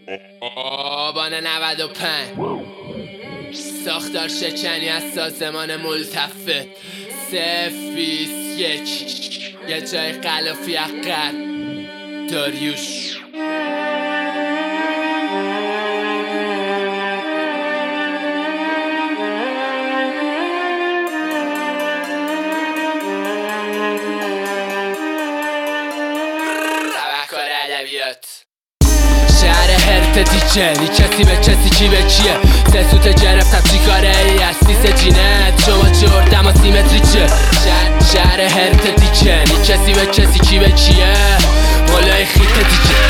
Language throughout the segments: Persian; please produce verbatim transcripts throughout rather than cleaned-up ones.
آبان نود و پنج ساختار شکنی از سازمان ملتفه صفر بیست یک یه جای غلافی اقر داریوش. شهر هرت دیجه نی کسی به کسی کی به کیه سه سوت گرفتم چی کاره ای از سیس جینت شما جردم و سیمتری چه شهر, شهر هرت دیجه نی کسی به کسی کی به کیه مولای خیت دیجه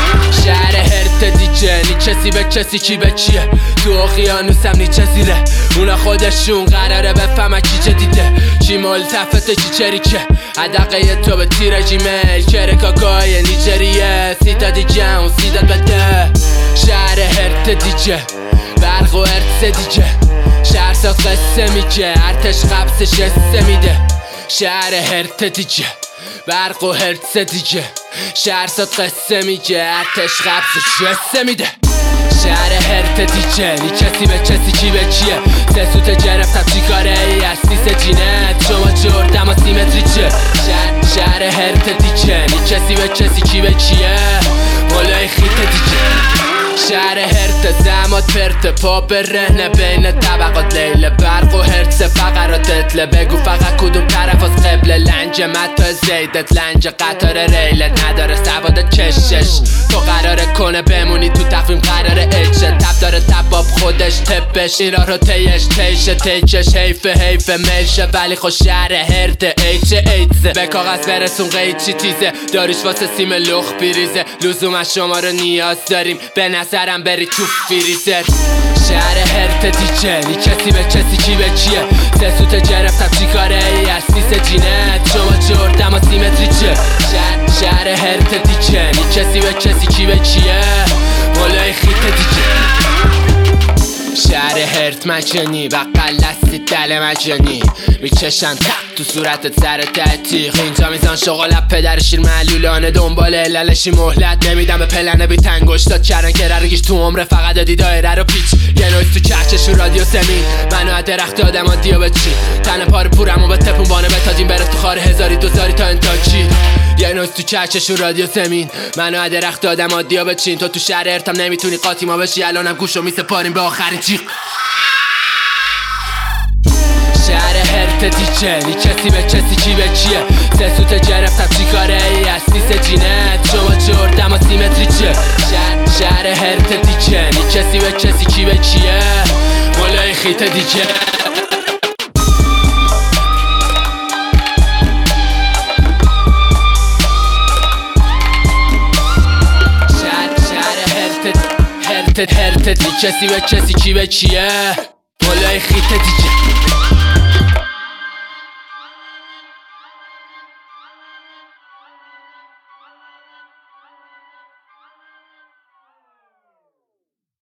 شهر هرت دیجه نی کسی به کسی کی به کیه تو اقیانوسم نی چزیره اونا خودشون قراره بفهمن کی چه دیده چی ملتفته چی چریکه عدقه تو به تیر جیمیل کره کاکای نیجریه سیتا دیجه اون سیدات بده شهر هرت دیجه برق و ارتس دیجه شهر ساز قصه میگه ارتش قبسش قصه میده شهر هرت دیجه برق و هرتس دیجه شهر ساز قصه میگه ارتش قبسش قصه میده شهر هرت دیجه نی کسی به کسی کی به کیه سه سوت گرفتم چی کاره ای از سیس جینت شما جردم و سیمتری چه شهر, شهر هرت دیجه نی کسی به کسی کی به کیه مولای خیت دیجه شهر هرت زمات پرت پا به رهنه بین طبقات لیله برق و هرتس فقرات اطله بگو فقط کدوم طرف از قبله لنج متا زیدت لنج قطار ریلت نداره سواد کشش تو قراره کنه بمونی تو تقویم قراره اجه تب داره تباب خودش تپش اینا رو تیش تیشه تیکش حیف حیف میشه ولی خوش شهر هرت ایچ ایتزه به کاغذ برسون قیچی تیزه داریش واسه سیم لخ بیریزه لزوم شما رو نیاز داریم به نظرم بری تو فریزر شهر هرت دیجه نی کسی به کسی کی به کیه سه سوت گرفتم چی کاره ای از سیس جینت شما جردم و سیمتری چه شهر, شهر هرت دیجه نی کسی به کسی کی به کیه مولای خیت دیجه شهر هرت مجانی بقل دستی دل مجانی میکشن تق تو صورتت سر تحتیق اینجا میزان شغلت پدر شیر معلولانه دنبال علالشی مهلت نمیدم به پلنه بی تنگشتات کردن که ررگیش تو عمره فقط دادی دایره رو پیچ یه نویز تو چهچش و رادیو سمین منو از درخت آدم ها دیو به چی تن پار پورم و به تپون بانه بتادیم بره تو خار هزاری دوزاری تا انتاکی یه نویز تو چهچش و رادیو سمین منو از درخت آدم ها دیو به چین تو تو شهر هرتم نمیتونی قاطی ما بشی الانم گوشو میسپاریم به آخرین جیغ شهر هرت دیجه نی کسی به کسی کی به کیه سه سوت گرفتم چی کاره ای از سیس جینت شما جردم و سیمتری چه شهر, شهر هرت دیجه نی کسی به کسی کی به کیه مولای خیت دیجه هرت هرت دی کسی به کسی کی به کیه مولای خیت دیجه